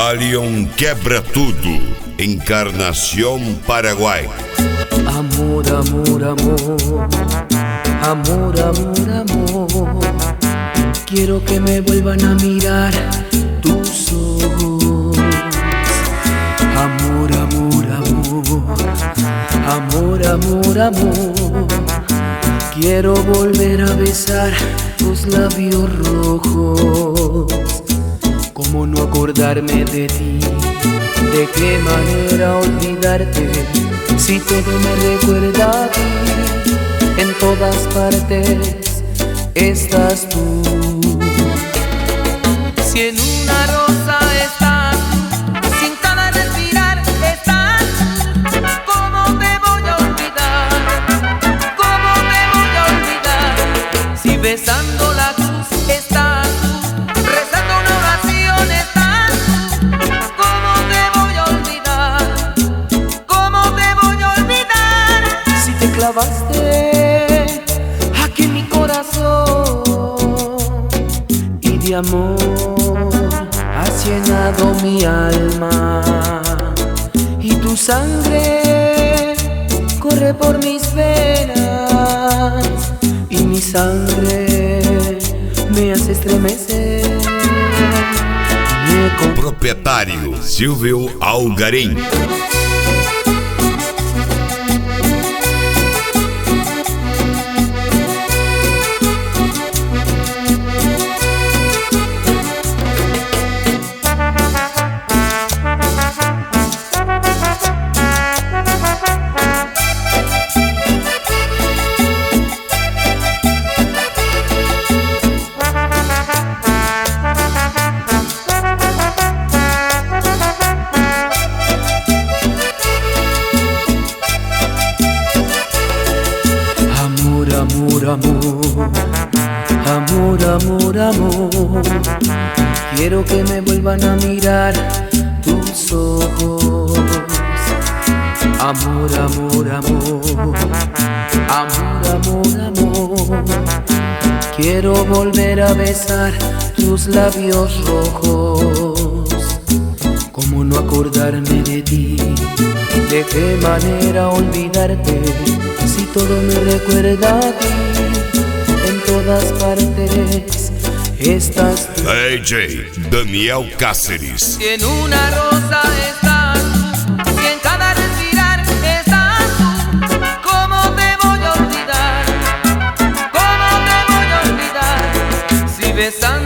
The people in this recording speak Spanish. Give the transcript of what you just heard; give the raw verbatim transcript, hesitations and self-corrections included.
Talion Quebra Tudo, Encarnación Paraguay. Amor, amor, amor, amor, amor, amor. Quiero que me vuelvan a mirar tus ojos. Amor, amor, amor, amor, amor, amor. Quiero volver a besar tus labios rojos. ¿Cómo no acordarme de ti? ¿De qué manera olvidarte? Si todo me recuerda a ti, en todas partes estás tú. Si en una rosa estás, si en cada respirar estás, ¿cómo te voy a olvidar? ¿Cómo te voy a olvidar? Si besando la cruz estás, rezando una oración estás, ¿cómo te voy a olvidar? ¿Cómo te voy a olvidar? Si te clavaste aquí en mi corazón y de amor has llenado mi alma, y tu sangre corre por mis venas, y mi sangre me hace estremecer. Me Proprietário Silvio Algarim. Amor, amor, amor, amor, amor. Quiero que me vuelvan a mirar tus ojos. Amor, amor, amor, amor, amor, amor. Quiero volver a besar tus labios rojos. ¿Cómo no acordarme de ti? ¿De qué manera olvidarte? Si todo me recuerda a ti, en todas partes estás tú. D J Daniel Cáceres. Si en una rosa estás tú, y en cada respirar estás tú, ¿cómo te voy a olvidar? ¿Cómo te voy a olvidar? Si besas